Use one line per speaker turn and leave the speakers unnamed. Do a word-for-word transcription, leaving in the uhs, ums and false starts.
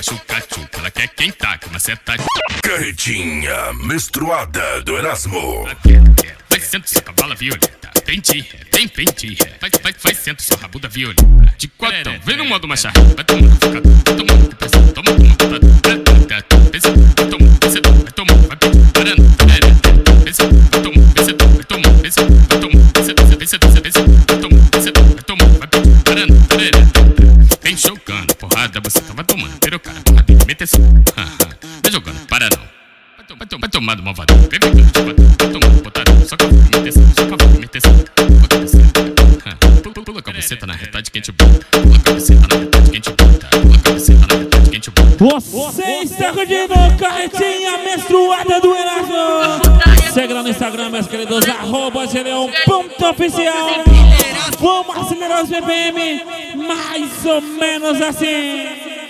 chuca-chuca, ela quer quem taca, mas cê tá.
Carretinha menstruada do Erasmo.
Vai sendo sua cavala violeta, pente, vem pente, vai, vai, vai sendo sua rabuda violeta. De quatro, vem no modo macharrão, vai tomando ficador, vai tomando com pressão, toma, toma, toma, pensa, vai tomando, pensa, vai tomando, vai parando, pensa, vai tomando, pensa, vai tomando, pensa, vai tomando, pensa, pensa, pensa, pensa, vai tomando, pensa, vai tomando, vai parando, vem jogando, porrada, você tava tomando, pirocada, porrada, meteção, vem jogando, para não. Vai tomar do malvadão, vem pegando de batom, vai tomando botadão, só com a meteção, só com a meteção, bota você, pula com a buceta na retade quente bota, pula com a buceta na retade quente bota, pula com a buceta na retade quente bota.
Você está curtindo Carretinha menstruada do Erasmo. Segue lá no Instagram, meus queridos, arroba Gedeon ponto oficial. Vamos acelerar os B P M, mais ou menos assim.